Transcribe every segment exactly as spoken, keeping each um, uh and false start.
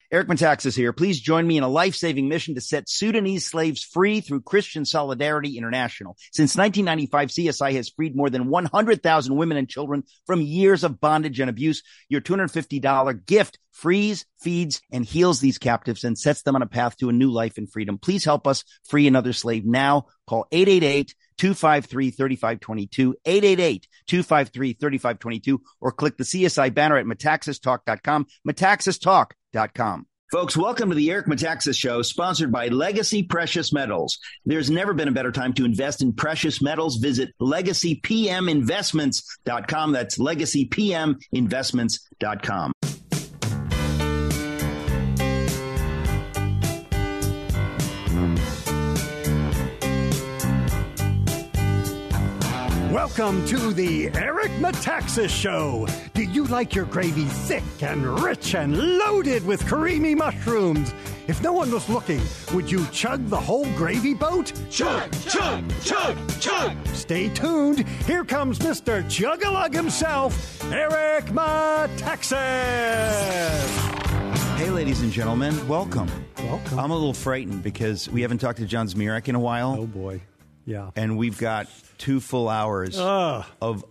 Eric Metaxas here. Please join me in a life-saving mission to set Sudanese slaves free through Christian Solidarity International. Since nineteen ninety-five, C S I has freed more than one hundred thousand women and children from years of bondage and abuse. Your two hundred fifty dollars gift frees, feeds, and heals these captives and sets them on a path to a new life in freedom. Please help us free another slave now. Call eight eight eight, two five three, three five two two, eight eight eight, two five three, three five two two, or click the C S I banner at metaxas talk dot com, metaxas talk dot com. Folks, welcome to the Eric Metaxas Show, sponsored by Legacy Precious Metals. There's never been a better time to invest in precious metals. Visit legacy p m investments dot com. That's legacy p m investments dot com. Welcome to the Eric Metaxas Show. Do you like your gravy thick and rich and loaded with creamy mushrooms? If no one was looking, would you chug the whole gravy boat? Chug, chug, chug, chug. Stay tuned. Here comes Mister Chug-a-Lug himself, Eric Metaxas. Hey, ladies and gentlemen, welcome. Welcome. I'm a little frightened because we haven't talked to John Zmirak in a while. Oh, boy. Yeah. And we've got two full hours Ugh. of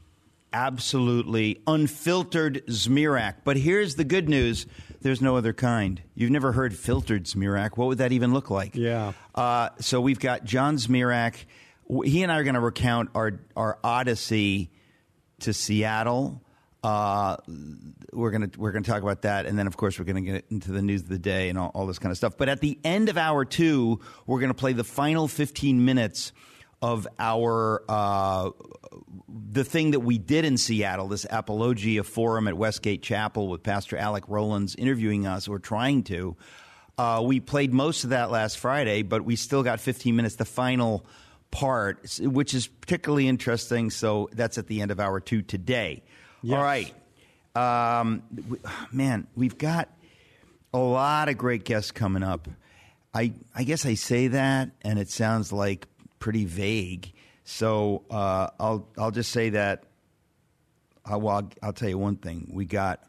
absolutely unfiltered Zmirak. But here's the good news. There's no other kind. You've never heard filtered Zmirak. What would that even look like? Yeah. Uh, so we've got John Zmirak. He and I are going to recount our, our odyssey to Seattle. Uh, we're going to we're going to talk about that. And then, of course, we're going to get into the news of the day and all, all this kind of stuff. But at the end of hour two, we're going to play the final fifteen minutes of our uh, the thing that we did in Seattle, this Apologia Forum at Westgate Chapel with Pastor Alec Rowlands interviewing us, or trying to. Uh, we played most of that last Friday, but we still got fifteen minutes, the final part, which is particularly interesting. So that's at the end of hour two today. Yes. All right. Um, man, we've got a lot of great guests coming up. I I guess I say that, and it sounds like pretty vague. So uh, I'll I'll just say that. Uh, well, I'll, I'll tell you one thing. We got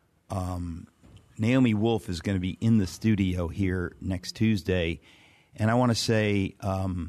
um, Naomi Wolf is going to be in the studio here next Tuesday, and I want to say um,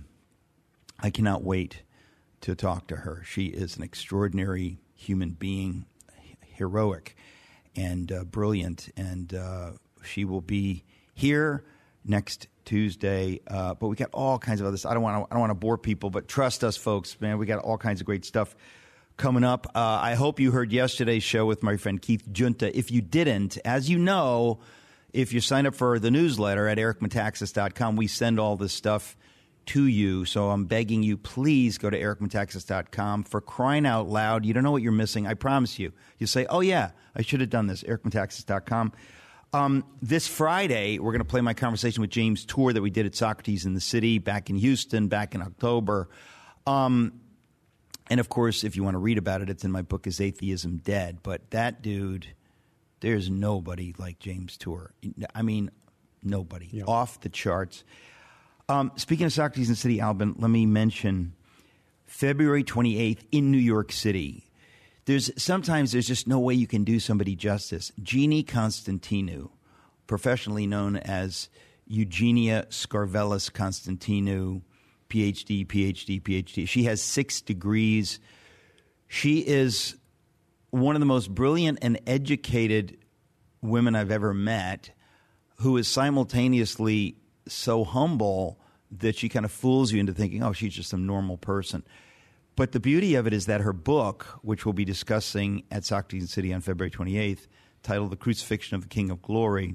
I cannot wait to talk to her. She is an extraordinary human being, heroic and uh, brilliant, and uh, she will be here next Tuesday. Uh, but we got all kinds of other stuff. I don't want to. I don't want to bore people, but trust us, folks, man. We got all kinds of great stuff coming up. Uh, I hope you heard yesterday's show with my friend Keith Junta. If you didn't, as you know, if you sign up for the newsletter at eric metaxas dot com, we send all this stuff to you. So I'm begging you, please go to eric metaxas dot com. For crying out loud, you don't know what you're missing. I promise you. You say, oh, yeah, I should have done this, eric metaxas dot com. Um, this Friday, we're going to play my conversation with James Tour that we did at Socrates in the City back in Houston back in October. Um, and, of course, if you want to read about it, it's in my book, Is Atheism Dead? But that dude, there's nobody like James Tour. I mean, nobody. Yeah. Off the charts. Um, speaking of Socrates in the City, Albin, let me mention February twenty-eighth in New York City. There's sometimes there's just no way you can do somebody justice. Jeannie Constantinou, professionally known as Eugenia Scarvelis Constantinou, P H D, P H D, P H D. She has six degrees. She is one of the most brilliant and educated women I've ever met, who is simultaneously so humble that she kind of fools you into thinking, oh, she's just some normal person. But the beauty of it is that her book, which we'll be discussing at Socrates City on February twenty-eighth, titled The Crucifixion of the King of Glory,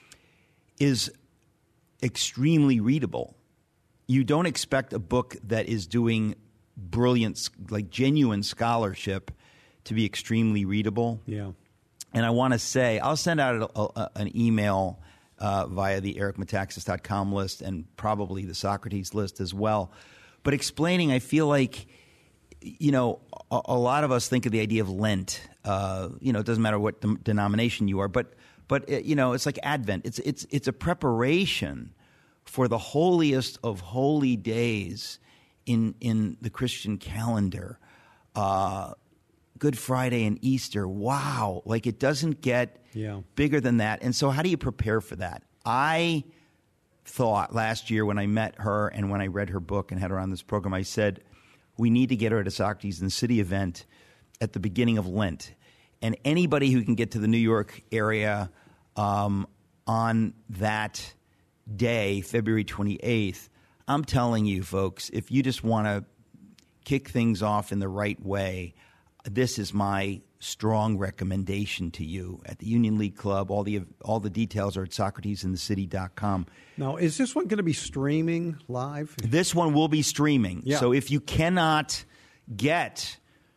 is extremely readable. You don't expect a book that is doing brilliant, like genuine scholarship to be extremely readable. Yeah. And I want to say, I'll send out a, a, an email Uh, via the eric metaxas dot com list and probably the Socrates list as well. But explaining, I feel like, you know, a, a lot of us think of the idea of Lent. Uh, you know, it doesn't matter what de- denomination you are, but but uh, you know, it's like Advent. It's it's it's a preparation for the holiest of holy days in in the Christian calendar. Uh, Good Friday and Easter. Wow. Like, it doesn't get Yeah. bigger than that. And so how do you prepare for that? I thought last year when I met her and when I read her book and had her on this program, I said, we need to get her at a Socrates in the City event at the beginning of Lent. And anybody who can get to the New York area um, on that day, February twenty-eighth, I'm telling you, folks, if you just want to kick things off in the right way, this is my strong recommendation to you at the Union League Club. All the all the details are at Socrates in the City dot com. Now, is this one going to be streaming live? This one will be streaming. Yeah. So if you cannot get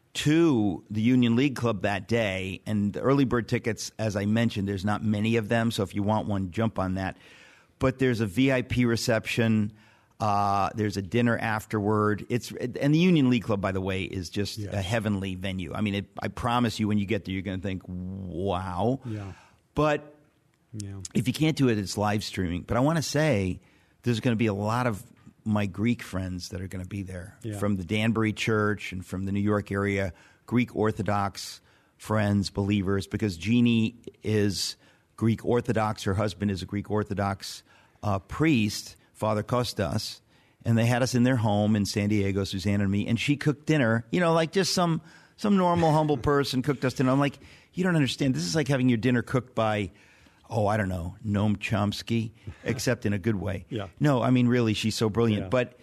to the Union League Club that day, and the early bird tickets, as I mentioned, there's not many of them. So if you want one, jump on that. But there's a V I P reception. Uh, there's a dinner afterward. It's and the Union League Club, by the way, is just Yes. a heavenly venue. I mean, it, I promise you, when you get there, you're going to think, "Wow!" Yeah. But Yeah. if you can't do it, it's live streaming. But I want to say there's going to be a lot of my Greek friends that are going to be there Yeah. from the Danbury Church and from the New York area. Greek Orthodox friends, believers, because Jeannie is Greek Orthodox. Her husband is a Greek Orthodox uh, priest, Father Kostas, and they had us in their home in San Diego, Susanna and me, and she cooked dinner, you know, like just some some normal, humble person cooked us dinner. I'm like, you don't understand. This is like having your dinner cooked by, oh, I don't know, Noam Chomsky, except in a good way. Yeah. No, I mean, really, she's so brilliant. Yeah. But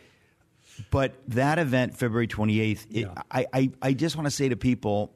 but that event, February twenty-eighth, it, Yeah. I, I, I just want to say to people,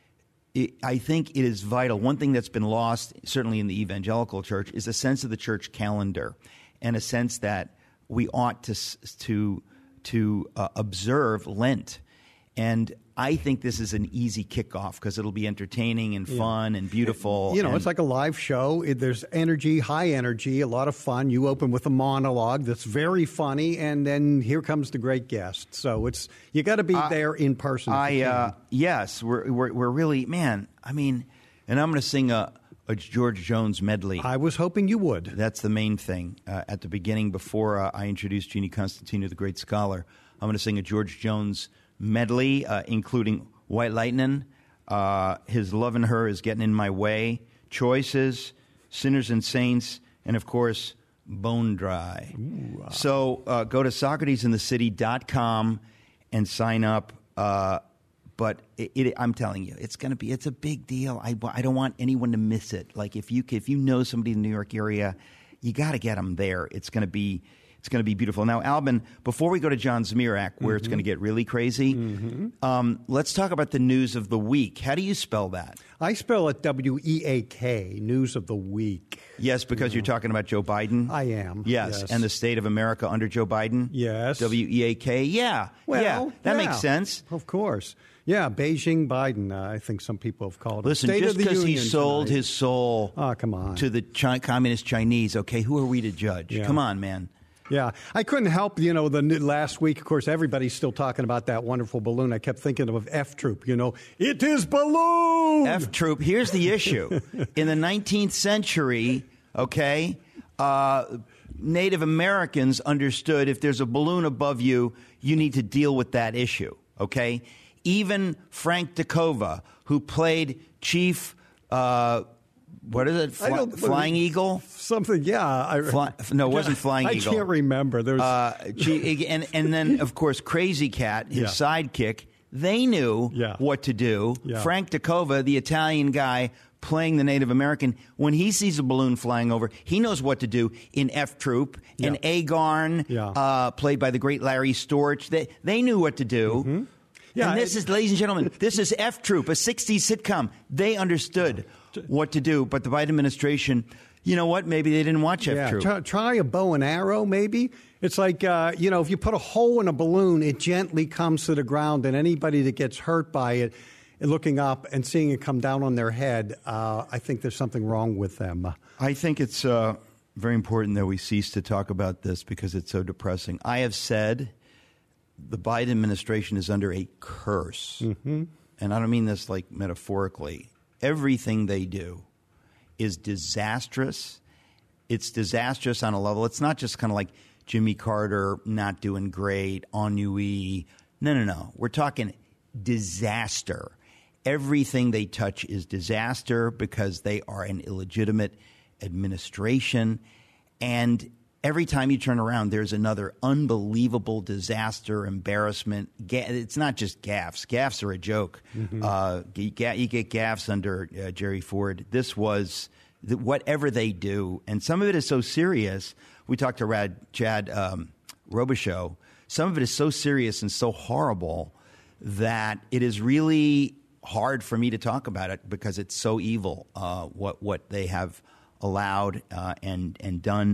it, I think it is vital. One thing that's been lost, certainly in the evangelical church, is a sense of the church calendar and a sense that we ought to s- to to uh, observe Lent. And I think this is an easy kickoff because it'll be entertaining and fun and beautiful. You know, and- it's like a live show. It, there's energy, high energy, a lot of fun. You open with a monologue that's very funny, and then here comes the great guest. So it's you got to be there in person. if I you can. uh, yes, we're, we're we're really man. I mean, and I'm going to sing a, a George Jones medley. I was hoping you would. That's the main thing uh, at the beginning. Before uh, I introduce Jeannie Constantino, the great scholar, I'm going to sing a George Jones medley, uh, including White Lightning, uh, His Lovin' Her Is Getting in My Way, Choices, Sinners and Saints, and of course, Bone Dry. Ooh, uh. So uh, go to Socrates in the City dot com and sign up. Uh, but it, it, I'm telling you, it's going to be, it's a big deal. I, I don't want anyone to miss it. Like if you, if you know somebody in the New York area, you got to get them there. It's going to be, It's going to be beautiful. Now, Albin, before we go to John Zmirak, where mm-hmm. it's going to get really crazy, mm-hmm. um, let's talk about the news of the week. How do you spell that? I spell it W E A K, News of the Week. Yes, because yeah. you're talking about Joe Biden? I am. Yes. yes. And the state of America under Joe Biden? Yes. W E A K, yeah. Well, yeah, that yeah. makes sense. Of course. Yeah, Beijing Biden, uh, I think some people have called Listen, it. State just because he sold tonight. his soul oh, come on. to the Chi- communist Chinese, okay, who are we to judge? Yeah. Come on, man. Yeah, I couldn't help, you know, the last week, of course, everybody's still talking about that wonderful balloon. I kept thinking of F Troop, you know, it is balloon! F Troop, here's the issue. In the nineteenth century, okay, uh, Native Americans understood if there's a balloon above you, you need to deal with that issue, okay? Even Frank DeCova, who played Chief... Uh, What is it? Fly, Flying Eagle? Something, yeah. I, Fly, no, it wasn't Flying I Eagle. I can't remember. There was... uh, gee, and, and then, of course, Crazy Cat, his yeah. sidekick, they knew yeah. what to do. Yeah. Frank DeCova, the Italian guy playing the Native American, when he sees a balloon flying over, he knows what to do in F Troop. Yeah. And Agarn, yeah. uh, played by the great Larry Storch, they, they knew what to do. Mm-hmm. Yeah, and this it, is, ladies and gentlemen, this is F Troop, a sixties sitcom. They understood what to do, but the Biden administration, you know what? Maybe they didn't watch yeah, F Troop. Try, try a bow and arrow, maybe. It's like, uh, you know, if you put a hole in a balloon, it gently comes to the ground, and anybody that gets hurt by it, looking up and seeing it come down on their head, uh, I think there's something wrong with them. I think it's uh, very important that we cease to talk about this because it's so depressing. I have said the Biden administration is under a curse. Mm-hmm. And I don't mean this like metaphorically. Everything they do is disastrous. It's disastrous on a level. It's not just kind of like Jimmy Carter not doing great, ennui. No, no, no. We're talking disaster. Everything they touch is disaster because they are an illegitimate administration. And every time you turn around, there's another unbelievable disaster, embarrassment. It's not just gaffes. Gaffes are a joke. Mm-hmm. Uh, you get gaffes under uh, Jerry Ford. This was the, whatever they do. And some of it is so serious. We talked to Rad, Chad um, Robichaux. Some of it is so serious and so horrible that it is really hard for me to talk about it because it's so evil, uh, what what they have allowed uh, and and done.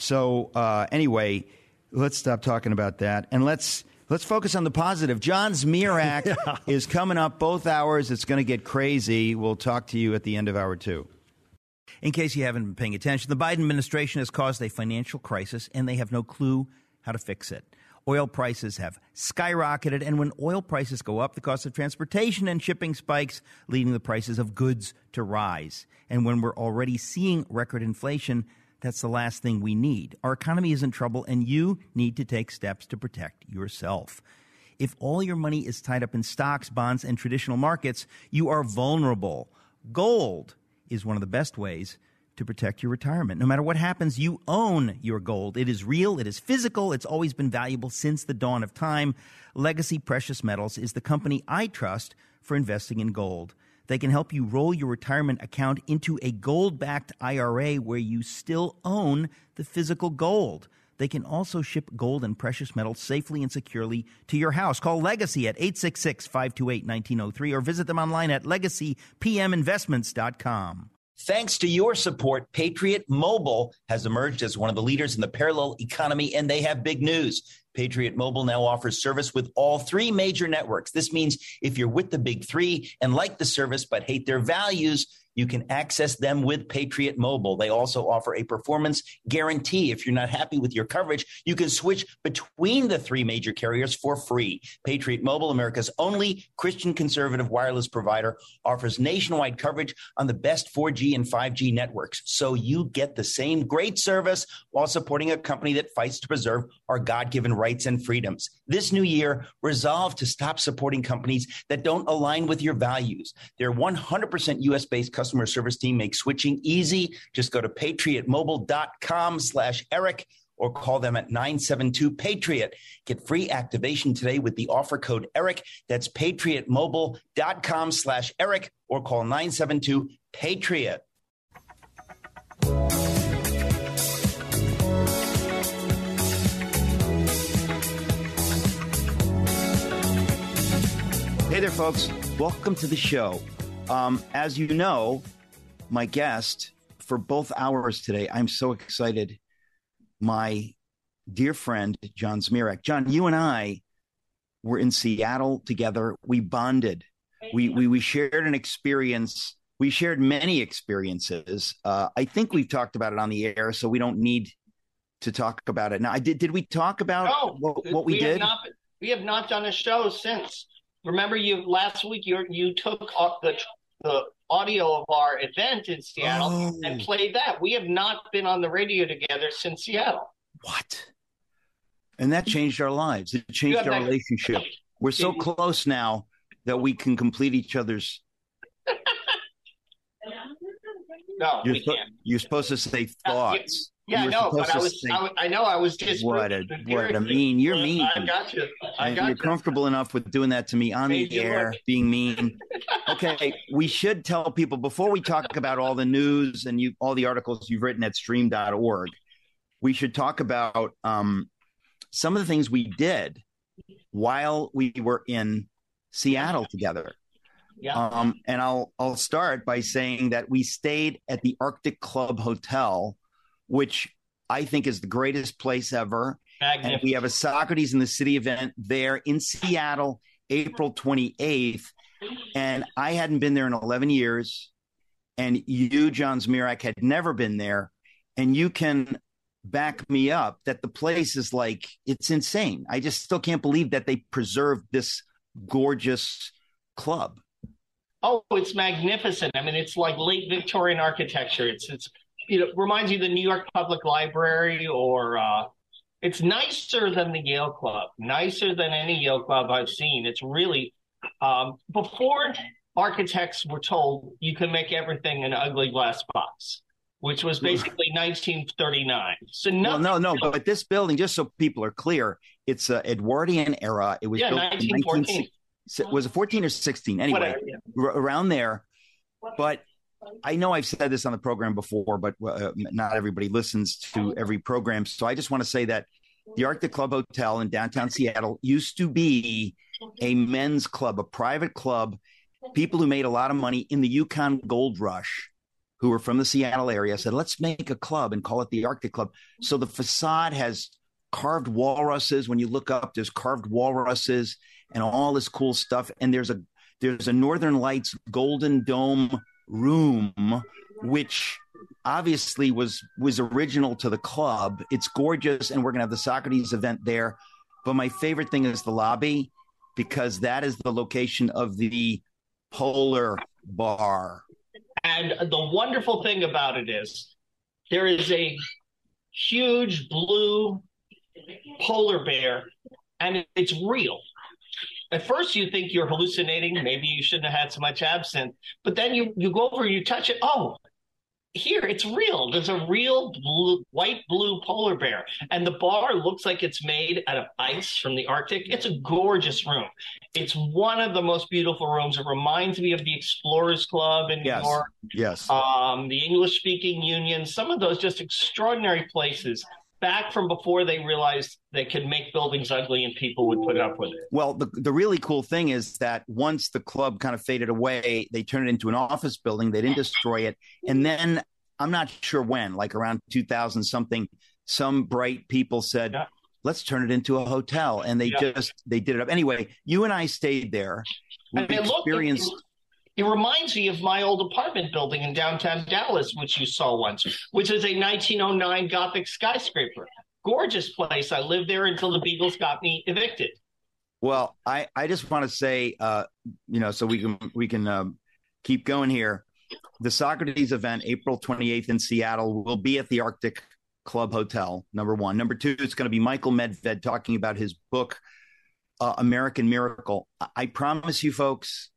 So uh, anyway, let's stop talking about that and let's let's focus on the positive. John Zmirak yeah. is coming up both hours. It's going to get crazy. We'll talk to you at the end of hour two. In case you haven't been paying attention, the Biden administration has caused a financial crisis, and they have no clue how to fix it. Oil prices have skyrocketed, and when oil prices go up, the cost of transportation and shipping spikes, leading the prices of goods to rise. And when we're already seeing record inflation, that's the last thing we need. Our economy is in trouble, and you need to take steps to protect yourself. If all your money is tied up in stocks, bonds, and traditional markets, you are vulnerable. Gold is one of the best ways to protect your retirement. No matter what happens, you own your gold. It is real. It is physical. It's always been valuable since the dawn of time. Legacy Precious Metals is the company I trust for investing in gold. They can help you roll your retirement account into a gold-backed I R A where you still own the physical gold. They can also ship gold and precious metals safely and securely to your house. Call Legacy at eight six six, five two eight, one nine zero three or visit them online at legacy p m investments dot com. Thanks to your support, Patriot Mobile has emerged as one of the leaders in the parallel economy, and they have big news. Patriot Mobile now offers service with all three major networks. This means if you're with the big three and like the service but hate their values, you can access them with Patriot Mobile. They also offer a performance guarantee. If you're not happy with your coverage, you can switch between the three major carriers for free. Patriot Mobile, America's only Christian conservative wireless provider, offers nationwide coverage on the best four G and five G networks. So you get the same great service while supporting a company that fights to preserve our God-given rights and freedoms. This new year, resolve to stop supporting companies that don't align with your values. Their one hundred percent U S-based customer service team makes switching easy. Just go to patriotmobile.com slash Eric or call them at nine seven two Patriot. Get free activation today with the offer code Eric. That's patriotmobile.com slash Eric or call nine seven two Patriot. Hey there, folks. Welcome to the show. Um, as you know, my guest for both hours today, I'm so excited. My dear friend, John Zmirak. John, you and I were in Seattle together. We bonded. We we, we shared an experience. We shared many experiences. Uh, I think we've talked about it on the air, so we don't need to talk about it now. I did. Did we talk about no, what, what we, we did? Have not, we have not done a show since. Remember, you last week you you took the the audio of our event in Seattle oh. and played that. We have not been on the radio together since Seattle. What? And that changed our lives. It changed our that- relationship. We're so close now that we can complete each other's. No, you're we spo- can't. You're supposed to say thoughts. Yeah, I know, but I was, I was, I know, I was just. What a, what a mean. You're mean. I got you. I got You're you. comfortable enough with doing that to me on Made the air, look. Being mean. Okay, we should tell people before we talk about all the news and you, all the articles you've written at stream dot org, we should talk about um, some of the things we did while we were in Seattle together. Yeah. Um, and I'll I'll start by saying that we stayed at the Arctic Club Hotel, which I think is the greatest place ever. And we have a Socrates in the City event there in Seattle, April twenty-eighth. And I hadn't been there in eleven years. And you, John Zmirak, had never been there. And you can back me up that the place is like, it's insane. I just still can't believe that they preserved this gorgeous club. Oh, it's magnificent. I mean, it's like late Victorian architecture. It's, it's, you know, reminds you of the New York Public Library, or uh, it's nicer than the Yale Club, nicer than any Yale Club I've seen. It's really, um, before architects were told you can make everything an ugly glass box, which was basically nineteen thirty-nine. So well, no, no, but this building, just so people are clear, it's a Edwardian era. It was yeah, built nineteen fourteen. in nineteen, was it fourteen or sixteen? Anyway, Whatever, yeah. r- around there. But I know I've said this on the program before, but uh, not everybody listens to every program. So I just want to say that the Arctic Club Hotel in downtown Seattle used to be a men's club, a private club. People who made a lot of money in the Yukon Gold Rush, who were from the Seattle area, said, let's make a club and call it the Arctic Club. So the facade has carved walruses. When you look up, there's carved walruses and all this cool stuff. And there's a there's a Northern Lights Golden Dome room, which obviously was was original to the club. It's gorgeous, and we're going to have the Socrates event there. But my favorite thing is the lobby, because that is the location of the Polar Bar. And the wonderful thing about it is there is a huge blue polar bear, and it's real. At first you think you're hallucinating. Maybe you shouldn't have had so much absinthe. But then you, you go over and you touch it. Oh, here, it's real. There's a real blue, white blue polar bear. And the bar looks like it's made out of ice from the Arctic. It's a gorgeous room. It's one of the most beautiful rooms. It reminds me of the Explorers Club in yes. New York. Yes. Um, the English-speaking Union. Some of those just extraordinary places back from before they realized they could make buildings ugly and people would put up with it. Well, the, the really cool thing is that once the club kind of faded away, they turned it into an office building. They didn't destroy it. And then I'm not sure when, like around two thousand something, some bright people said, yeah. let's turn it into a hotel. And they yeah. just, they did it up. Anyway, you and I stayed there. We and experienced... Looked, it, it reminds me of my old apartment building in downtown Dallas, which you saw once, which is a nineteen oh nine Gothic skyscraper. Gorgeous place. I lived there until the Beagles got me evicted. Well, I, I just want to say, uh, you know, so we can we can um, keep going here. The Socrates event, April twenty-eighth in Seattle, will be at the Arctic Club Hotel, number one. Number two, it's going to be Michael Medved talking about his book, uh, American Miracle. I, I promise you, folks,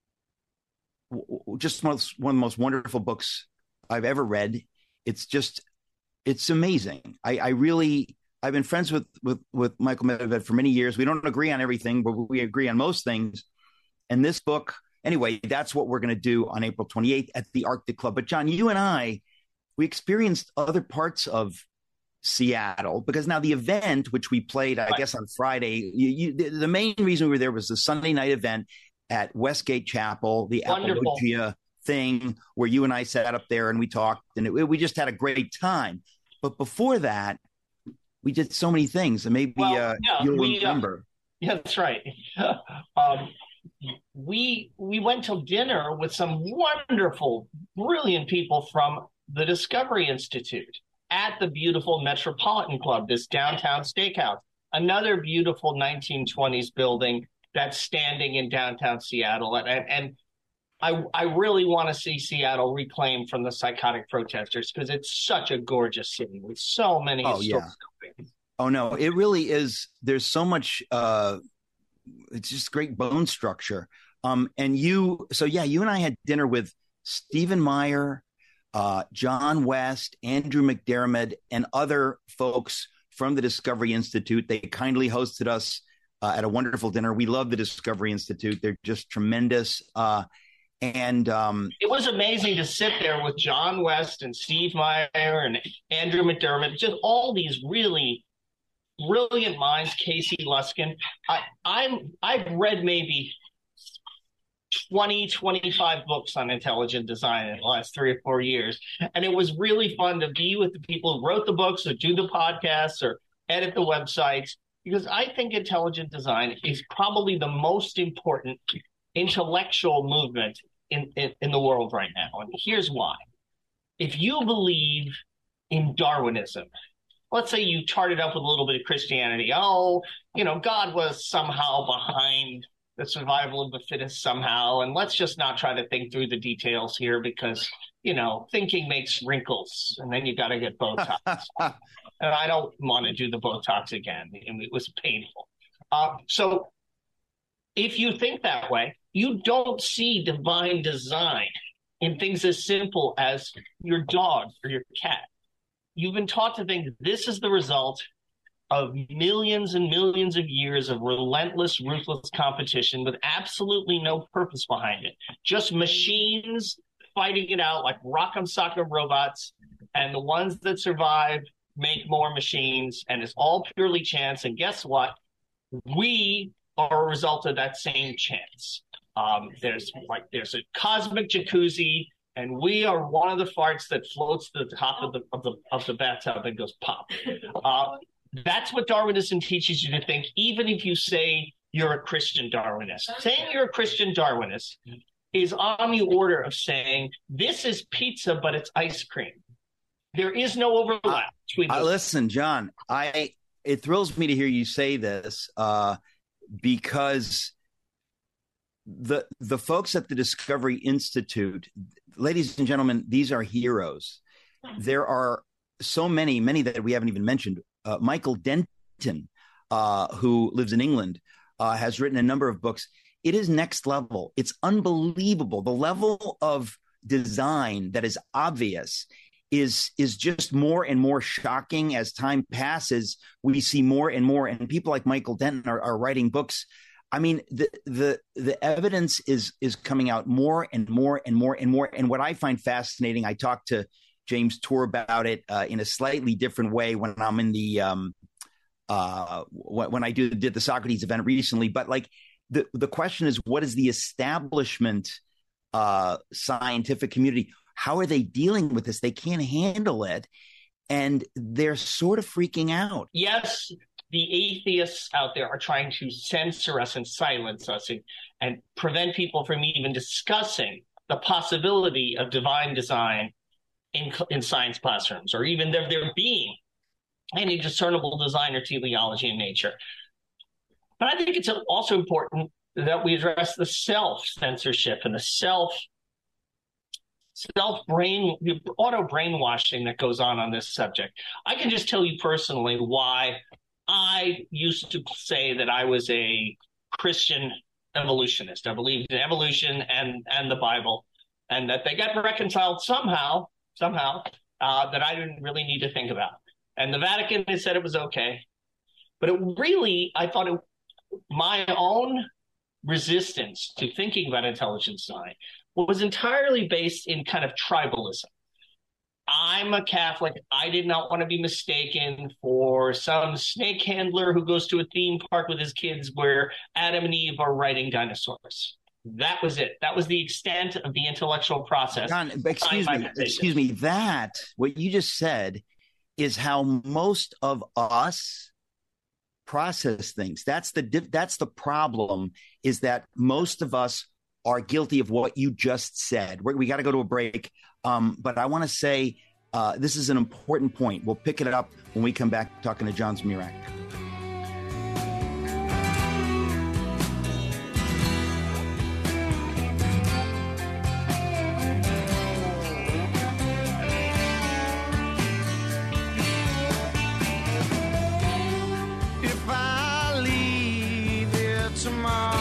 w- just one of, one of the most wonderful books I've ever read. It's just, it's amazing. I, I really, I've been friends with, with, with Michael Medved for many years. We don't agree on everything, but we agree on most things. And this book, anyway, that's what we're going to do on April twenty-eighth at the Arctic Club. But John, you and I, we experienced other parts of Seattle, because now the event, which we played, I guess, on Friday, you, you, the, the main reason we were there was the Sunday night event at Westgate Chapel, the Wonderful. Apologia thing, where you and I sat up there and we talked, and it, we just had a great time. But before that, we did so many things, and maybe well, uh, yeah, you'll we, remember. Uh, yeah, that's right. um, we we went to dinner with some wonderful, brilliant people from the Discovery Institute at the beautiful Metropolitan Club, this downtown steakhouse, another beautiful nineteen twenties building that's standing in downtown Seattle. And, and I, I really want to see Seattle reclaimed from the psychotic protesters, because it's such a gorgeous city with so many oh, historic yeah. buildings. Oh, no, it really is. There's so much, uh, it's just great bone structure. Um, and you, so yeah, you and I had dinner with Stephen Meyer, uh, John West, Andrew McDermott, and other folks from the Discovery Institute. They kindly hosted us uh, at a wonderful dinner. We love the Discovery Institute. They're just tremendous. Uh, and um, it was amazing to sit there with John West and Steve Meyer and Andrew McDermott, just all these really brilliant minds. Casey Luskin. I, I'm I've read maybe twenty, twenty-five books on intelligent design in the last three or four years. And it was really fun to be with the people who wrote the books or do the podcasts or edit the websites, because I think intelligent design is probably the most important intellectual movement in, in, in the world right now. And here's why. If you believe in Darwinism, let's say you chart it up with a little bit of Christianity. Oh, you know, God was somehow behind the survival of the fittest somehow. And let's just not try to think through the details here, because, you know, thinking makes wrinkles, and then you got to get Botox. And I don't want to do the Botox again. It was painful. Uh, so if you think that way, You don't see divine design in things as simple as your dog or your cat. You've been taught to think this is the result of millions and millions of years of relentless, ruthless competition with absolutely no purpose behind it. Just machines fighting it out like rock'em sock'em robots, and the ones that survive make more machines, and it's all purely chance. And guess what? We are a result of that same chance. Um, there's like there's a cosmic jacuzzi, and we are one of the farts that floats to the top of the of the of the bathtub and goes pop. Uh, that's what Darwinism teaches you to think, even if you say you're a Christian Darwinist. Saying you're a Christian Darwinist is on the order of saying this is pizza, but it's ice cream. There is no overlap between uh, those. Listen, John, I it thrills me to hear you say this uh, because the the folks at the Discovery Institute, ladies and gentlemen, these are heroes. There are so many, many that we haven't even mentioned. Uh, Michael Denton, uh, who lives in England, uh, has written a number of books. It is next level. It's unbelievable. The level of design that is obvious is is just more and more shocking as time passes. We see more and more, and people like Michael Denton are, are writing books. I mean, the the the evidence is is coming out more and more and more and more. And what I find fascinating, I talked to James Tour about it uh, in a slightly different way when I'm in the um, uh, when I do, did the Socrates event recently. But like the the question is, what is the establishment uh, scientific community? How are they dealing with this? They can't handle it, and they're sort of freaking out. Yes, the atheists out there are trying to censor us and silence us and, and prevent people from even discussing the possibility of divine design in in science classrooms, or even there, there being any discernible design or teleology in nature. But I think it's also important that we address the self-censorship and the self self-brain, the auto-brainwashing that goes on on this subject. I can just tell you personally why I used to say that I was a Christian evolutionist. I believed in evolution and, and the Bible, and that they got reconciled somehow, somehow, uh, that I didn't really need to think about. And the Vatican has said it was okay. But it really, I thought it, my own resistance to thinking about intelligent design was entirely based in kind of tribalism. I'm a Catholic. I did not want to be mistaken for some snake handler who goes to a theme park with his kids where Adam and Eve are riding dinosaurs. That was it. That was the extent of the intellectual process. John, excuse me, excuse me. That, what you just said, is how most of us process things. That's the that's the problem, is that most of us are guilty of what you just said. We're, we got to go to a break. Um, but I want to say uh, this is an important point. We'll pick it up when we come back talking to John Zmirak. If I leave here tomorrow,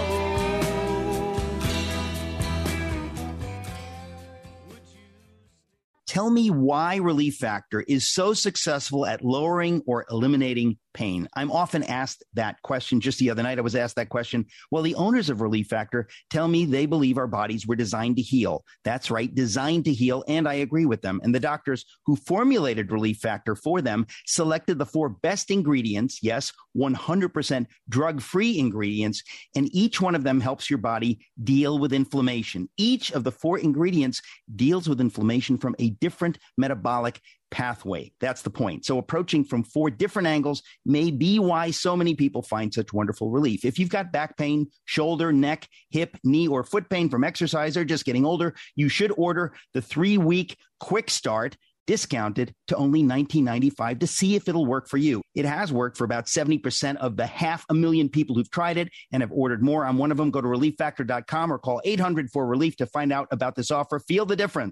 Tell me why Relief Factor is so successful at lowering or eliminating pain. I'm often asked that question. Just the other night, I was asked that question. Well, the owners of Relief Factor tell me they believe our bodies were designed to heal. That's right, designed to heal, and I agree with them. And the doctors who formulated Relief Factor for them selected the four best ingredients, yes, one hundred percent drug-free ingredients, and each one of them helps your body deal with inflammation. Each of the four ingredients deals with inflammation from a different metabolic pathway. That's the point. So approaching from four different angles may be why so many people find such wonderful relief. If you've got back pain, shoulder, neck, hip, knee, or foot pain from exercise or just getting older, you should order the three-week quick start, discounted to only nineteen ninety-five, to see if it'll work for you. It has worked for about seventy percent of the half a million people who've tried it and have ordered more. I'm one of them. Go to relief factor dot com or call eight hundred four relief to find out about this offer. Feel the difference.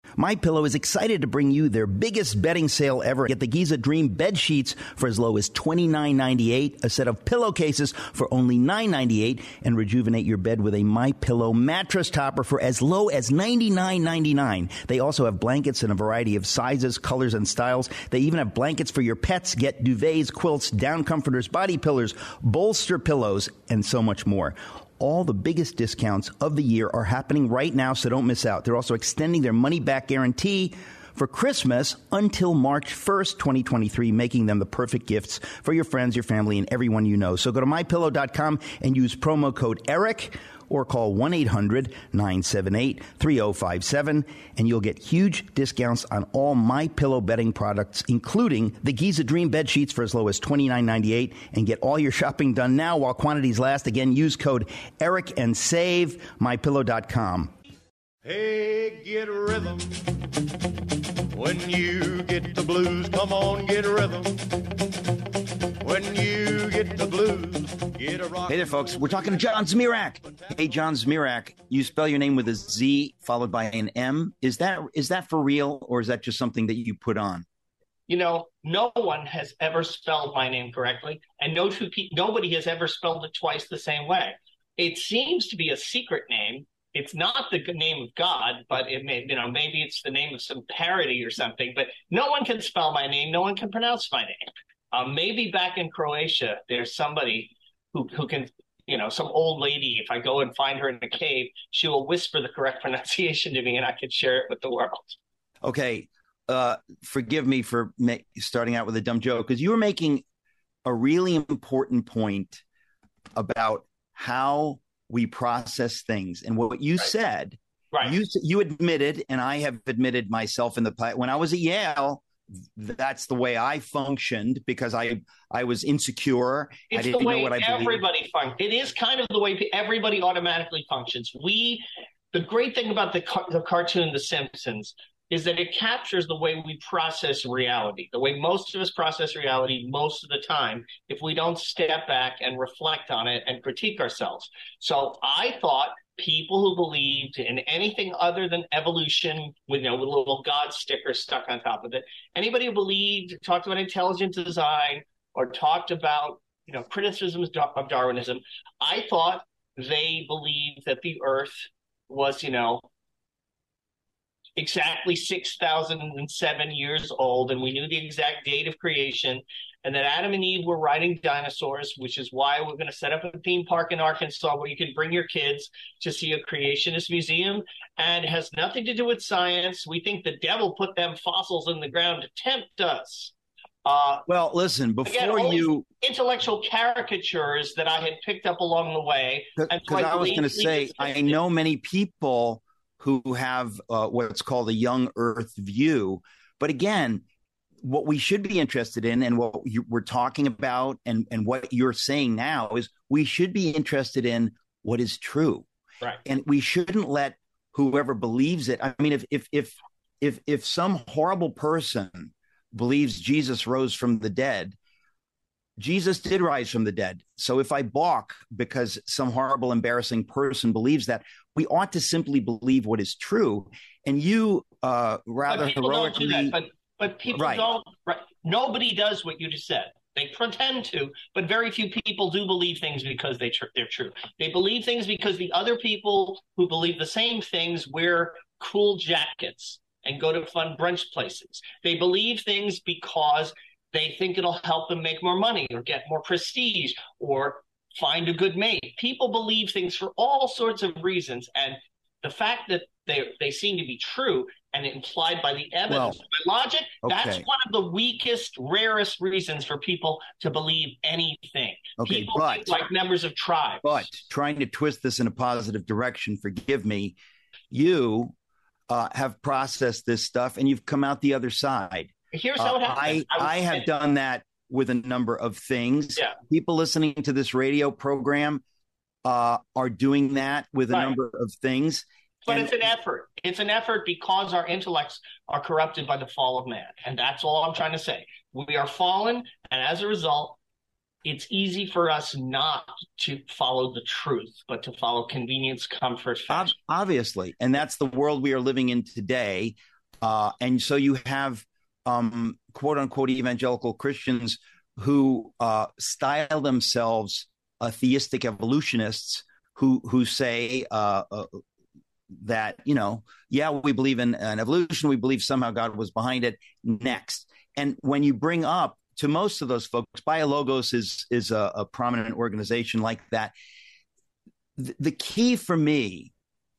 MyPillow is excited to bring you their biggest bedding sale ever. Get the Giza Dream bed sheets for as low as twenty-nine ninety-eight, a set of pillowcases for only nine ninety-eight, and rejuvenate your bed with a MyPillow mattress topper for as low as ninety-nine ninety-nine. They also have blankets in a variety of sizes, colors, and styles. They even have blankets for your pets. Get duvets, quilts, down comforters, body pillows, bolster pillows, and so much more. All the biggest discounts of the year are happening right now, so don't miss out. They're also extending their money-back guarantee for Christmas until March first, twenty twenty-three, making them the perfect gifts for your friends, your family, and everyone you know. So go to my pillow dot com and use promo code ERIC or call one eight hundred nine seven eight three oh five seven, and you'll get huge discounts on all MyPillow bedding products, including the Giza Dream bed sheets for as low as twenty-nine ninety-eight, and get all your shopping done now while quantities last. Again, use code ERIC and save my pillow dot com. Hey, get rhythm. When you get the blues, come on, get rhythm. When you get the blues, get a rock. Hey there, folks. We're talking to John Zmirak. Hey, John Zmirak. You spell your name with a Z followed by an M. Is that is that for real, or is that just something that you put on? You know, no one has ever spelled my name correctly, and no two pe- nobody has ever spelled it twice the same way. It seems to be a secret name. It's not the name of God, but it may, you know, maybe it's the name of some parody or something. But no one can spell my name. No one can pronounce my name. Um, maybe back in Croatia, there's somebody who who can, you know, some old lady. If I go and find her in a cave, she will whisper the correct pronunciation to me, and I can share it with the world. Okay, uh, forgive me for ma- starting out with a dumb joke, because you were making a really important point about how we process things, and what you right. said. Right. You you admitted, and I have admitted myself in the past, when I was at Yale, that's the way I functioned because I I was insecure. It's I didn't the way know what I believed. everybody functions. It is kind of the way everybody automatically functions. We, the great thing about the car- the cartoon The Simpsons is that it captures the way we process reality, the way most of us process reality most of the time, if we don't step back and reflect on it and critique ourselves. So I thought people who believed in anything other than evolution, with, you know, with a little God sticker stuck on top of it, anybody who believed, talked about intelligent design or talked about, you know, criticisms of Darwinism, I thought they believed that the Earth was, you know, exactly six thousand seven years old, and we knew the exact date of creation, and that Adam and Eve were riding dinosaurs, which is why we're going to set up a theme park in Arkansas where you can bring your kids to see a creationist museum, and it has nothing to do with science. We think the devil put them fossils in the ground to tempt us. Uh, well, listen, before again, you... intellectual caricatures that I had picked up along the way. Because so I, I was going to say, I know many people who have uh, what's called a young Earth view. But again, what we should be interested in, and what you, we're talking about, and, and what you're saying now, is we should be interested in what is true. Right. And we shouldn't let whoever believes it. I mean, if if if if if some horrible person believes Jesus rose from the dead, Jesus did rise from the dead. So if I balk because some horrible, embarrassing person believes that, we ought to simply believe what is true. And you uh, rather but people heroically... don't do that, but, but people right. don't... Right. Nobody does what you just said. They pretend to, but very few people do believe things because they tr- they're true. They believe things because the other people who believe the same things wear cool jackets and go to fun brunch places. They believe things because they think it'll help them make more money or get more prestige or find a good mate. People believe things for all sorts of reasons. And the fact that they they seem to be true and implied by the evidence, well, by logic, okay. that's one of the weakest, rarest reasons for people to believe anything. Okay, people but, think like members of tribes. But trying to twist this in a positive direction, forgive me, you uh, have processed this stuff and you've come out the other side. Here's how it happens. Uh, I, I, I have done that with a number of things. Yeah. People listening to this radio program uh, are doing that with a right. number of things. But and, it's an effort. It's an effort because our intellects are corrupted by the fall of man. And that's all I'm trying to say. We are fallen, and as a result, it's easy for us not to follow the truth, but to follow convenience, comfort, fashion. Obviously. And that's the world we are living in today. Uh, and so you have um, quote unquote evangelical Christians who uh, style themselves uh, theistic evolutionists who who say uh, uh, that, you know, yeah, we believe in an evolution. We believe somehow God was behind it. Next. And when you bring up to most of those folks, BioLogos is is a, a prominent organization like that. Th- the key for me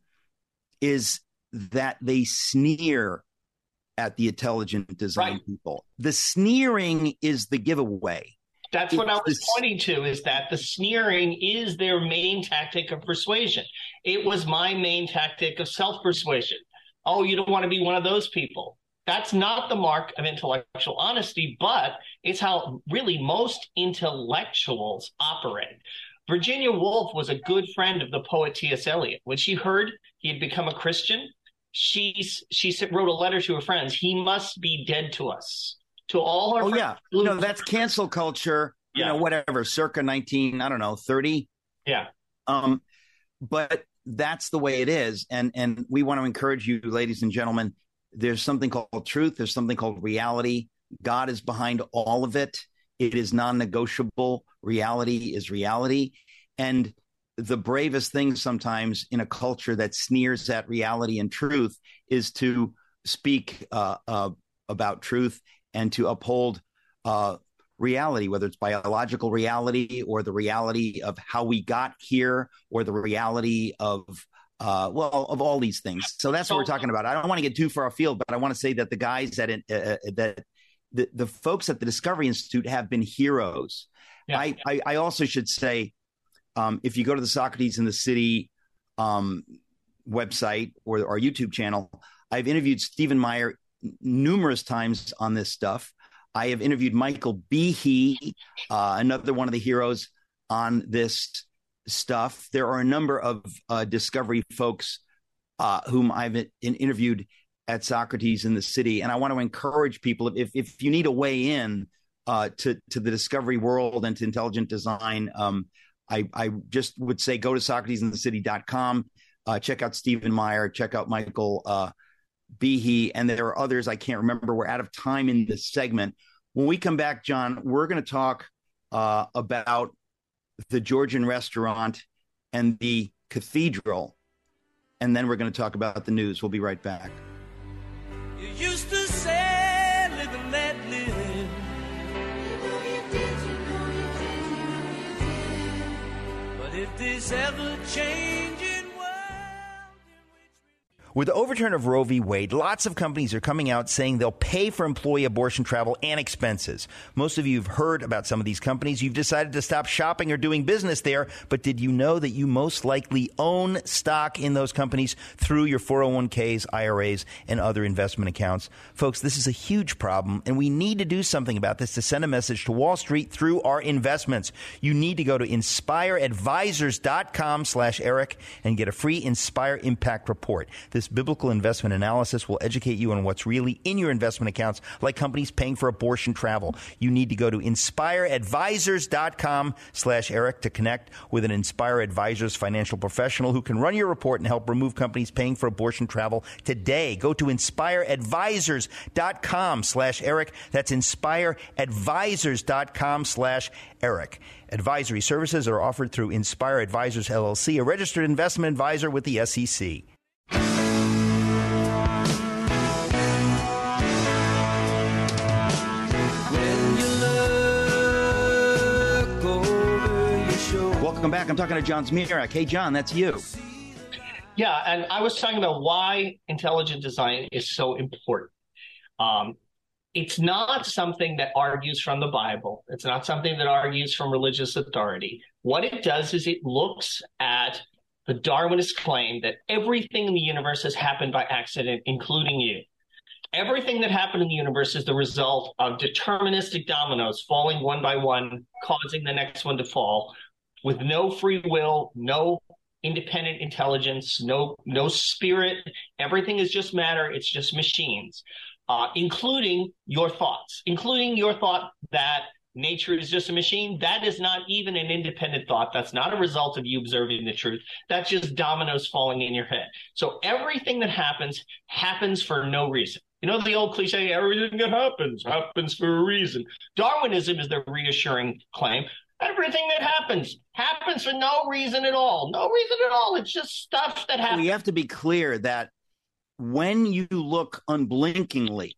is that they sneer at the intelligent design right. people. The sneering is the giveaway. That's it's what I was the, pointing to, is that the sneering is their main tactic of persuasion. It was my main tactic of self-persuasion. Oh, you don't want to be one of those people. That's not the mark of intellectual honesty, but it's how really most intellectuals operate. Virginia Woolf was a good friend of the poet T S Eliot. When she heard he had become a Christian, she, she wrote a letter to her friends. He must be dead to us. To all her oh, friends. yeah. No, that's cancel culture, you yeah. know, whatever, circa nineteen, I don't know, thirty. Yeah. Um, but that's the way it is. And, and we want to encourage you, ladies and gentlemen, there's something called truth. There's something called reality. God is behind all of it. It is non-negotiable. Reality is reality. And the bravest thing sometimes in a culture that sneers at reality and truth is to speak uh, uh, about truth and to uphold uh, reality, whether it's biological reality or the reality of how we got here or the reality of, uh, well, of all these things. So that's what we're talking about. I don't want to get too far afield, but I want to say that the guys at it, uh, that the, the folks at the Discovery Institute have been heroes. Yeah. I, I, I also should say, um, if you go to the Socrates in the City um, website or our YouTube channel, I've interviewed Stephen Meyer numerous times on this stuff. I have interviewed Michael Behe, uh, another one of the heroes on this stuff. There are a number of uh, Discovery folks uh, whom I've in- interviewed at Socrates in the City. And I want to encourage people, if if you need a way in uh, to, to the Discovery world and to intelligent design, um, I, I just would say go to Socrates in the City dot com, uh, check out Stephen Meyer, check out Michael uh Behe, and there are others I can't remember. We're out of time in this segment. When we come back, John, we're going to talk uh, about the Georgian restaurant and the cathedral, and then we're going to talk about the news. We'll be right back. You used to say, live and let live. But if this ever changes, with the overturn of Roe v. Wade, lots of companies are coming out saying they'll pay for employee abortion travel and expenses. Most of you have heard about some of these companies. You've decided to stop shopping or doing business there, but did you know that you most likely own stock in those companies through your four oh one k's, I R As, and other investment accounts? Folks, this is a huge problem, and we need to do something about this to send a message to Wall Street through our investments. You need to go to inspireadvisors.com slash Eric and get a free Inspire Impact Report. This biblical investment analysis will educate you on what's really in your investment accounts, like companies paying for abortion travel. You need to go to inspireadvisors.com slash Eric to connect with an Inspire Advisors financial professional who can run your report and help remove companies paying for abortion travel today. Go to inspireadvisors.com slash Eric. That's inspireadvisors.com slash Eric. Advisory services are offered through Inspire Advisors, L L C, a registered investment advisor with the S E C. Welcome back. I'm talking to John Zmirak. Hey, John, that's you. Yeah, and I was talking about why intelligent design is so important. Um, it's not something that argues from the Bible. It's not something that argues from religious authority. What it does is it looks at the Darwinist claim that everything in the universe has happened by accident, including you. Everything that happened in the universe is the result of deterministic dominoes falling one by one, causing the next one to fall, with no free will, no independent intelligence, no no spirit. Everything is just matter. It's just machines, uh, including your thoughts, including your thought that nature is just a machine. That is not even an independent thought. That's not a result of you observing the truth. That's just dominoes falling in your head. So everything that happens happens for no reason. You know, the old cliche, everything that happens, happens for a reason. Darwinism is the reassuring claim. Everything that happens, happens for no reason at all. No reason at all. It's just stuff that happens. We have to be clear that when you look unblinkingly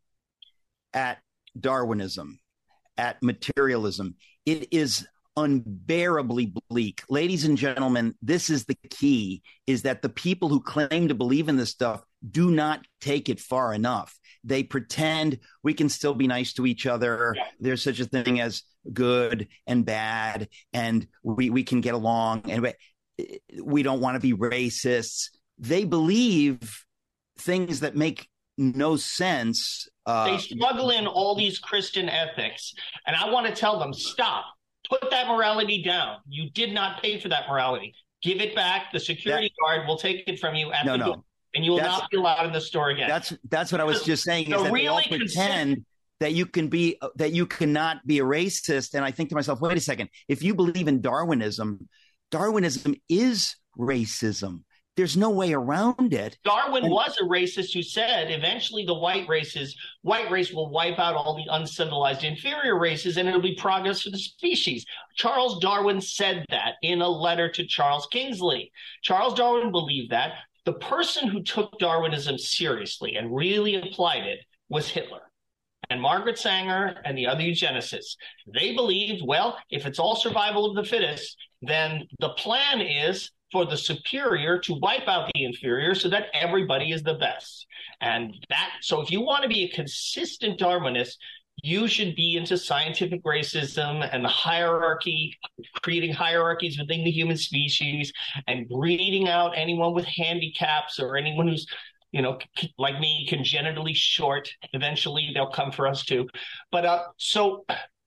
at Darwinism, at materialism, it is unbearably bleak. Ladies and gentlemen, this is the key, is that the people who claim to believe in this stuff do not take it far enough. They pretend we can still be nice to each other. Yeah. There's such a thing as good and bad, and we, we can get along, and we, we don't want to be racists. They believe things that make no sense. Uh, they smuggle in all these Christian ethics, and I want to tell them, stop. Put that morality down. You did not pay for that morality. Give it back. The security that, guard will take it from you at no, the no. door, and you will That's, not be allowed in the store again. That's that's what I was just saying. So Is that really they all pretend consist- that you can be that you cannot be a racist. And I think to myself, wait a second. If you believe in Darwinism, Darwinism is racism. There's no way around it. Darwin and, was a racist who said eventually the white races, white race will wipe out all the uncivilized inferior races and it'll be progress for the species. Charles Darwin said that in a letter to Charles Kingsley. Charles Darwin believed that. The person who took Darwinism seriously and really applied it was Hitler and Margaret Sanger and the other eugenicists. They believed, well, if it's all survival of the fittest, then the plan is for the superior to wipe out the inferior so that everybody is the best. And that, so if you want to be a consistent Darwinist, you should be into scientific racism and the hierarchy, creating hierarchies within the human species and breeding out anyone with handicaps or anyone who's, you know, like me, congenitally short. Eventually they'll come for us too. But uh, so,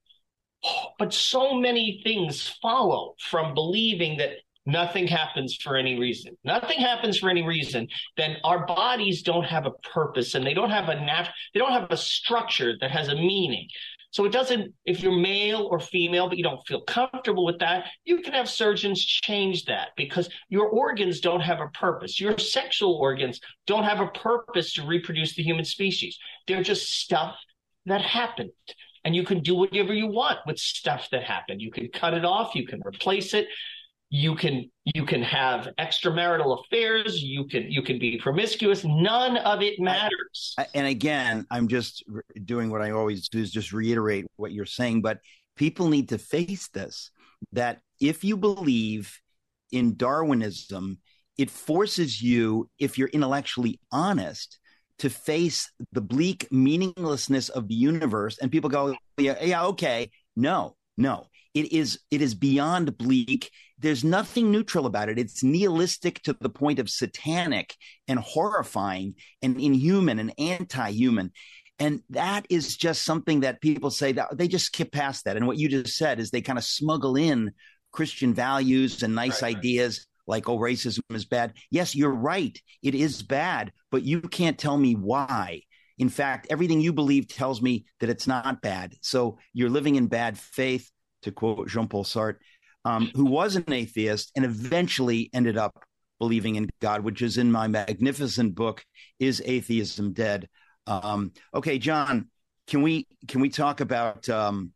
but so many things follow from believing that nothing happens for any reason. Nothing happens for any reason. Then our bodies don't have a purpose and they don't have a nat- they don't have a structure that has a meaning. So it doesn't, if you're male or female, but you don't feel comfortable with that, you can have surgeons change that because your organs don't have a purpose. Your sexual organs don't have a purpose to reproduce the human species. They're just stuff that happened. And you can do whatever you want with stuff that happened. You can cut it off. You can replace it. You can you can have extramarital affairs. You can you can be promiscuous. None of it matters. I, and again, I'm just doing what I always do is just reiterate what you're saying. But people need to face this, that if you believe in Darwinism, it forces you, if you're intellectually honest, to face the bleak meaninglessness of the universe. And people go, yeah, yeah, okay. No, no. It is it is beyond bleak. There's nothing neutral about it. It's nihilistic to the point of satanic and horrifying and inhuman and anti-human. And that is just something that people say that they just skip past that. And what you just said is they kind of smuggle in Christian values and nice right, ideas right. like, oh, racism is bad. Yes, you're right. It is bad, but you can't tell me why. In fact, everything you believe tells me that it's not bad. So you're living in bad faith, to quote Jean-Paul Sartre, um, who was an atheist and eventually ended up believing in God, which is in my magnificent book, Is Atheism Dead? Um, okay, John, can we can we talk about um,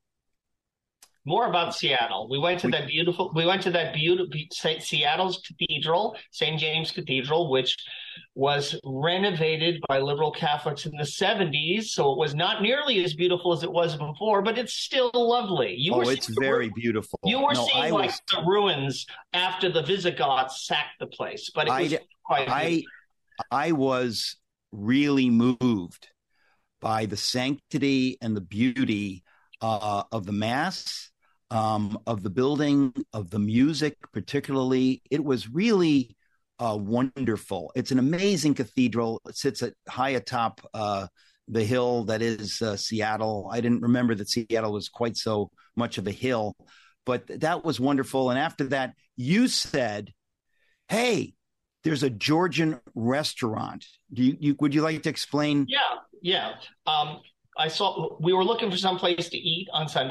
more about Seattle? We went to we, that beautiful. We went to that beautiful Seattle's cathedral, Saint James Cathedral, which was renovated by liberal Catholics in the seventies. So it was not nearly as beautiful as it was before, but it's still lovely. You oh, were it's very the, beautiful. You were no, seeing I like was, the ruins after the Visigoths sacked the place, but it was I, quite I, I was really moved by the sanctity and the beauty uh, of the Mass, um, of the building, of the music particularly. It was really uh, wonderful. It's an amazing cathedral. It sits at high atop uh, the hill that is uh, Seattle. I didn't remember that Seattle was quite so much of a hill, but that was wonderful. And after that, you said, hey, there's a Georgian restaurant. Do you, you would you like to explain? Yeah, yeah. Um, I saw we were looking for some place to eat on Sunday,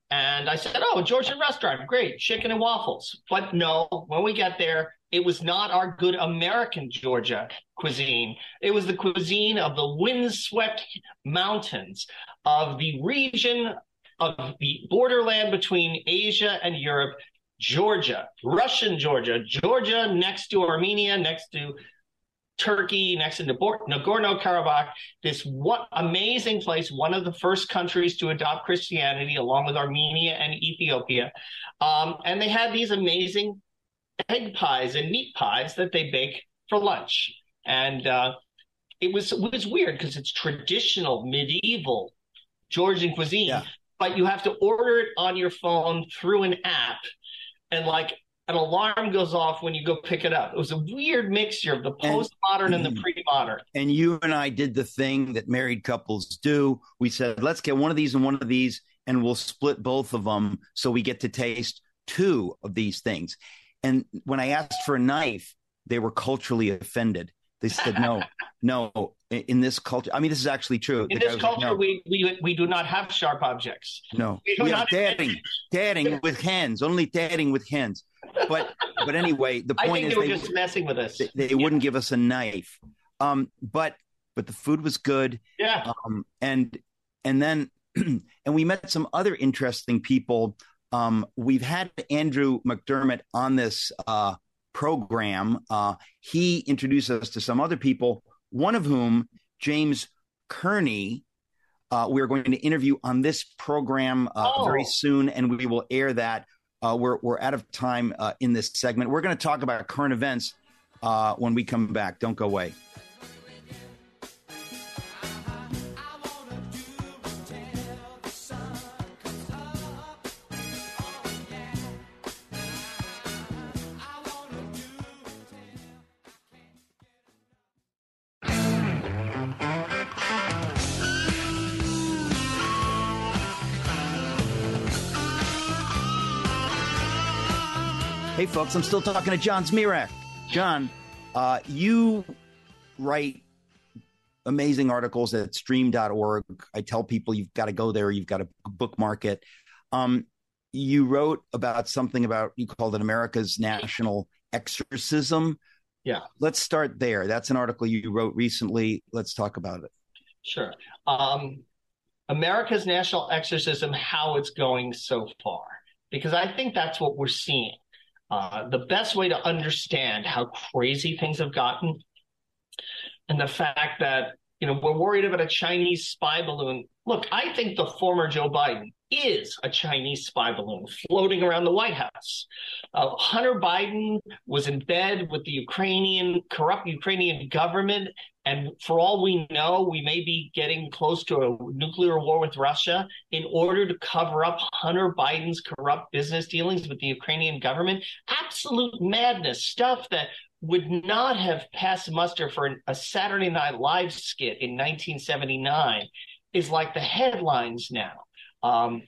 And I said, oh, Georgian restaurant, great, chicken and waffles. But no, when we got there, it was not our good American Georgia cuisine. It was the cuisine of the windswept mountains of the region of the borderland between Asia and Europe, Georgia, Russian Georgia, Georgia next to Armenia, next to Turkey, next to Nagorno-Karabakh, this what amazing place, one of the first countries to adopt Christianity, along with Armenia and Ethiopia. Um, and they had these amazing egg pies and meat pies that they bake for lunch. And uh, it was it was weird because it's traditional, medieval Georgian cuisine, yeah. But you have to order it on your phone through an app. And like an alarm goes off when you go pick it up. It was a weird mixture of the postmodern and, and the pre-modern. And you and I did the thing that married couples do. We said, let's get one of these and one of these, and we'll split both of them so we get to taste two of these things. And when I asked for a knife, they were culturally offended. They said, no, no, in this culture. I mean, this is actually true. In this culture, like, no. we, we we do not have sharp objects. No, we, we have dadding, dadding with hands, only dadding with hands. But but anyway, the point I think is they were they, just messing with us. They, they yeah. wouldn't give us a knife. Um, but but the food was good. Yeah. Um, and and then and we met some other interesting people. Um, we've had Andrew McDermott on this uh, program. Uh, he introduced us to some other people, one of whom, James Kearney, uh, we're going to interview on this program uh, oh. very soon, and we will air that. Uh, we're we're out of time uh, in this segment. We're going to talk about current events uh, when we come back. Don't go away. Hey, folks, I'm still talking to John Zmirak. John, uh, you write amazing articles at stream dot org. I tell people you've got to go there. You've got to bookmark it. Um, you wrote about something about, you called it America's National Exorcism. Yeah. Let's start there. That's an article you wrote recently. Let's talk about it. Sure. Um, America's National Exorcism, how it's going so far, because I think that's what we're seeing. Uh, the best way to understand how crazy things have gotten, and the fact that, you know, we're worried about a Chinese spy balloon. Look, I think the former Joe Biden is a Chinese spy balloon floating around the White House. Uh, Hunter Biden was in bed with the Ukrainian, corrupt Ukrainian government. And for all we know, we may be getting close to a nuclear war with Russia in order to cover up Hunter Biden's corrupt business dealings with the Ukrainian government. Absolute madness, stuff that would not have passed muster for a Saturday Night Live skit in nineteen seventy-nine is like the headlines now. Um,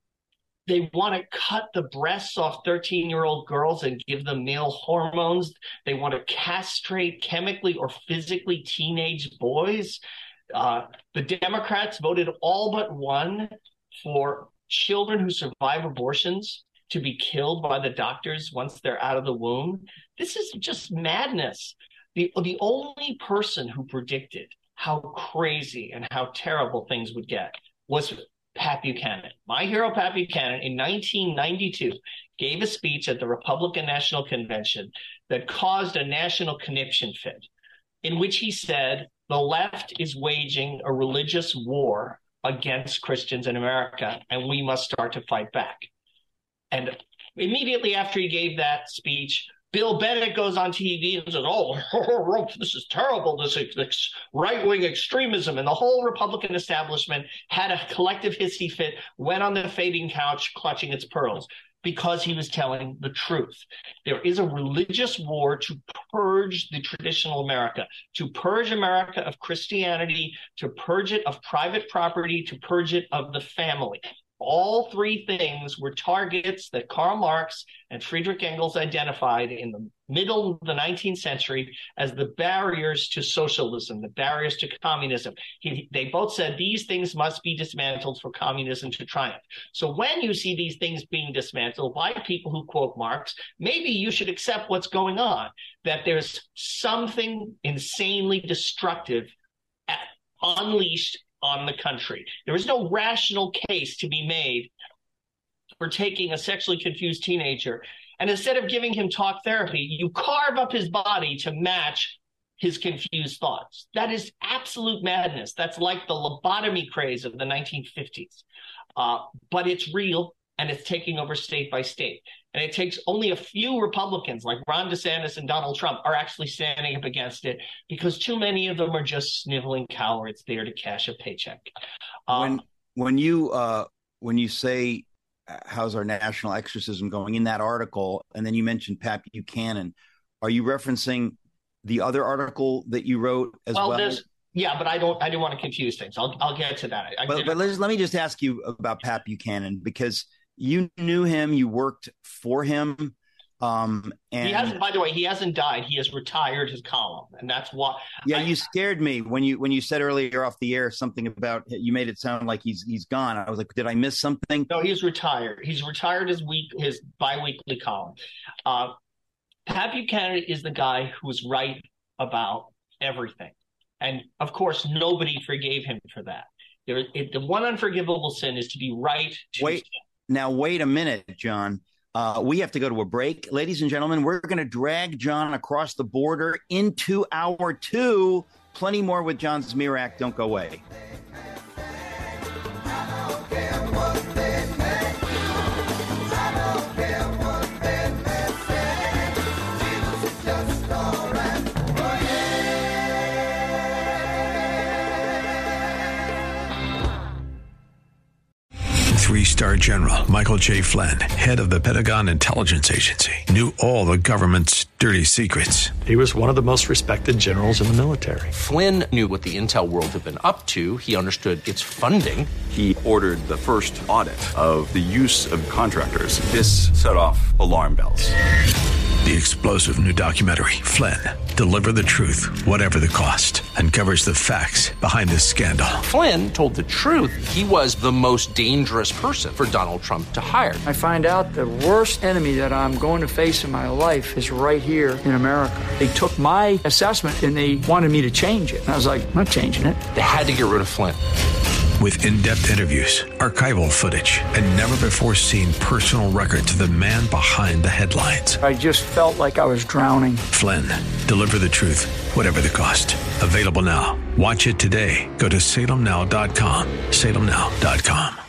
They want to cut the breasts off thirteen-year-old girls and give them male hormones. They want to castrate chemically or physically teenage boys. Uh, the Democrats voted all but one for children who survive abortions to be killed by the doctors once they're out of the womb. This is just madness. The, the only person who predicted how crazy and how terrible things would get was Pat Buchanan. My hero, Pat Buchanan, in nineteen ninety-two, gave a speech at the Republican National Convention that caused a national conniption fit, in which he said the left is waging a religious war against Christians in America, and we must start to fight back. And immediately after he gave that speech, Bill Bennett goes on T V and says, oh, this is terrible, this, this right-wing extremism. And the whole Republican establishment had a collective hissy fit, went on the fading couch clutching its pearls, because he was telling the truth. There is a religious war to purge the traditional America, to purge America of Christianity, to purge it of private property, to purge it of the family. all three things were targets that Karl Marx and Friedrich Engels identified in the middle of the nineteenth century as the barriers to socialism, the barriers to communism. He, they both said these things must be dismantled for communism to triumph. So when you see these things being dismantled by people who quote Marx, maybe you should accept what's going on, that there's something insanely destructive at, unleashed on the country. There is no rational case to be made for taking a sexually confused teenager, and instead of giving him talk therapy, you carve up his body to match his confused thoughts. That is absolute madness. That's like the lobotomy craze of the nineteen fifties. Uh, but it's real, and it's taking over state by state. And it takes only a few Republicans like Ron DeSantis and Donald Trump are actually standing up against it, because too many of them are just sniveling cowards there to cash a paycheck. Um, when when you uh, when you say how's our national exorcism going in that article, and then you mentioned Pat Buchanan, are you referencing the other article that you wrote as well? well? Yeah, but I don't. I don't want to confuse things. I'll I'll get to that. I, but but let's, let me just ask you about Pat Buchanan, because you knew him, you worked for him. Um, and he hasn't. By the way, he hasn't died. He has retired his column, and that's why. Yeah, I, you scared me when you when you said earlier off the air something about, you made it sound like he's he's gone. I was like, did I miss something? No, he's retired. He's retired his week his biweekly column. Uh, Pat Buchanan is the guy who's right about everything. And, of course, nobody forgave him for that. There, it, the one unforgivable sin is to be right. To wait, sin. Now, wait a minute, John. Uh, we have to go to a break. Ladies and gentlemen, we're going to drag John across the border into hour two. Plenty more with John Zmirak. Don't go away. Three-star General Michael J. Flynn, head of the Pentagon Intelligence Agency, knew all the government's dirty secrets. He was one of the most respected generals in the military. Flynn knew what the intel world had been up to. He understood its funding. He ordered the first audit of the use of contractors. This set off alarm bells. The explosive new documentary, Flynn, Deliver the Truth, Whatever the Cost, uncovers the facts behind this scandal. Flynn told the truth. He was the most dangerous person for Donald Trump to hire. I find out the worst enemy that I'm going to face in my life is right here in America. They took my assessment and they wanted me to change it. And I was like, I'm not changing it. They had to get rid of Flynn. With in-depth interviews, archival footage, and never-before-seen personal records of the man behind the headlines. I just felt like I was drowning. Flynn, Deliver the Truth, Whatever the Cost. Available now. Watch it today. Go to salem now dot com. salem now dot com.